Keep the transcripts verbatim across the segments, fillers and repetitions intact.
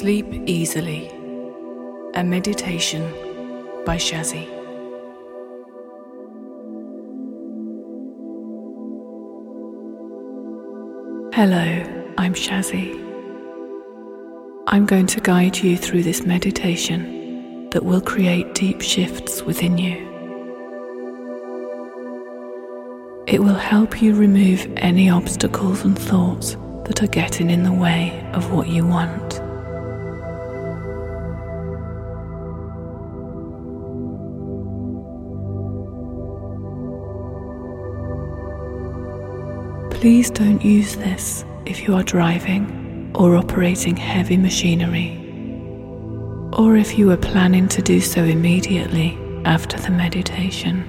Sleep Easily, a meditation by Shazzy. Hello, I'm Shazzy. I'm going to guide you through this meditation that will create deep shifts within you. It will help you remove any obstacles and thoughts that are getting in the way of what you want. Please don't use this if you are driving or operating heavy machinery, or if you are planning to do so immediately after the meditation.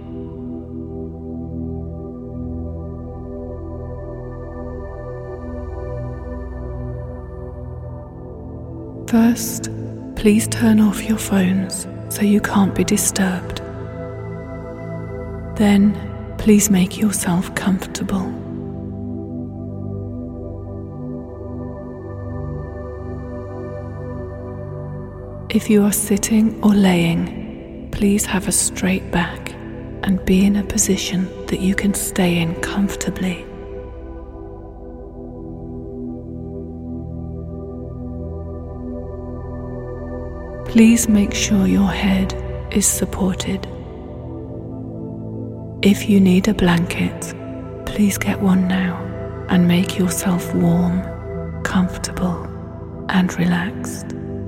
First, please turn off your phones so you can't be disturbed. Then, please make yourself comfortable. If you are sitting or laying, please have a straight back and be in a position that you can stay in comfortably. Please make sure your head is supported. If you need a blanket, please get one now and make yourself warm, comfortable, and relaxed.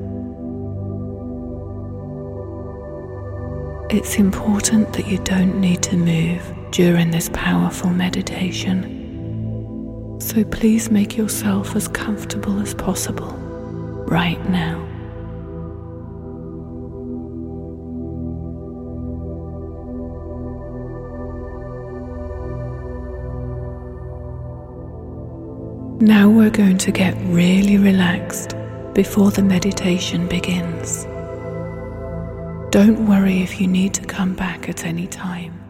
It's important that you don't need to move during this powerful meditation, so please make yourself as comfortable as possible right now. Now we're going to get really relaxed before the meditation begins. Don't worry if you need to come back at any time.